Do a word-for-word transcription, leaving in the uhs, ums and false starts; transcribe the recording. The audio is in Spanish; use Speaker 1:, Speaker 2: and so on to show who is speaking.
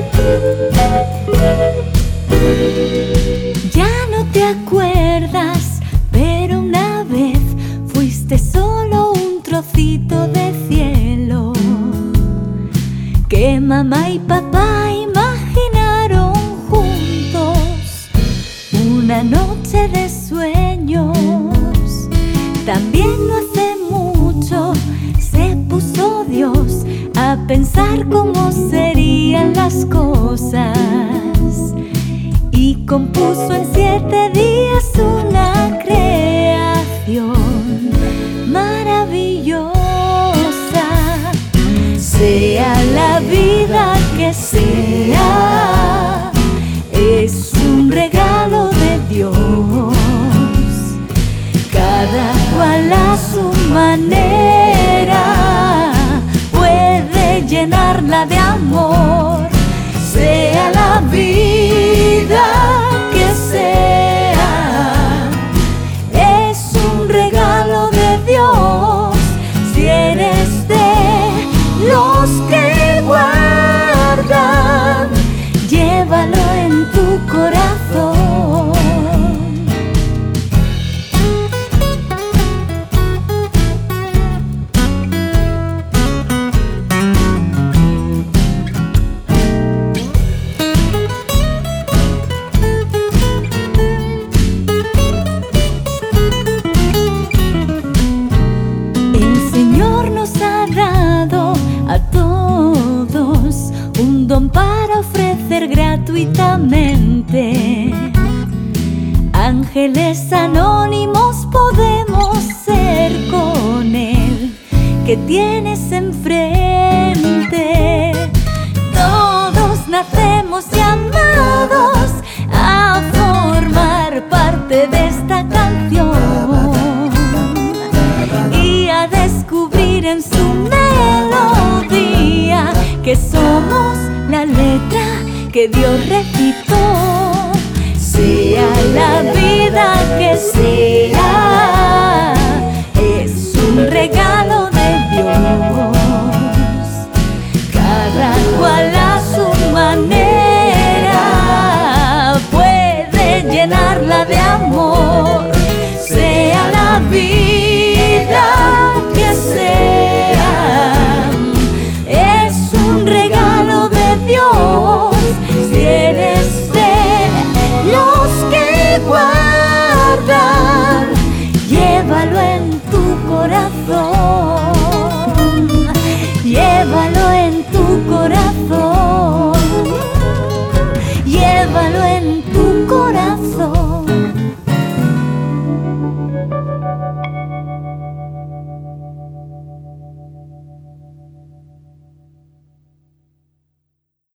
Speaker 1: Ya no te acuerdas, pero una vez fuiste solo un trocito de cielo que mamá y papá imaginaron juntos, una noche de sueños. También no hace mucho se puso Dios a pensar cómo serían las cosas y compuso en siete días una creación maravillosa. Sea la vida que sea, es un regalo de Dios, cada cual a su manera puede llenarla de amor. Sea la vida que sea, es un regalo de Dios. Si eres de los que guardan, llévalo en tu corazón. Para ofrecer gratuitamente, ángeles anónimos podemos ser con Él, que tienes enfrente. Todos nacemos llamados a formar parte de esta canción y a descubrir en su melodía que somos la letra que Dios recitó. Sea la vida que sea, es un regalo de Dios, cada cual a su manera puede llenarla de amor.